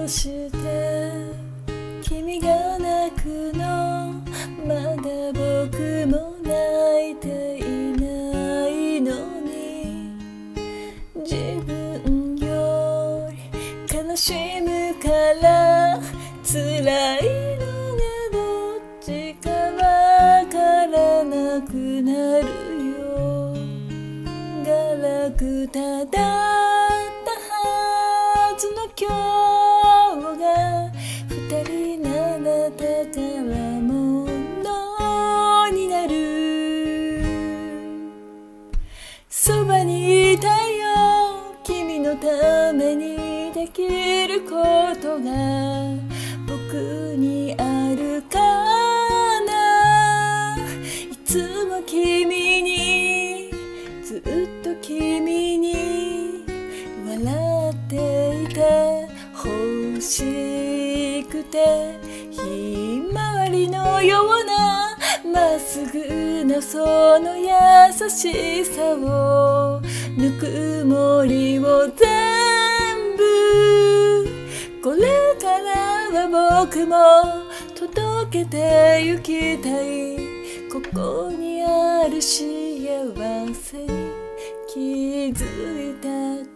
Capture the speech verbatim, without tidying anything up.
うして君が泣くのまだ僕も泣いていないのに自分より悲しむから辛いのがどっちかわからなくなるよ。ガラクタだったはずの今日が二人なら宝物になる。そばにいたよ君のためにできることが僕にあるかな。いつも君にずっと君に笑っていて欲しくてひまわりのようなまっすぐなその優しさをぬくもりを全部これからは僕も届けてゆきたい。ここにある幸せに気づいた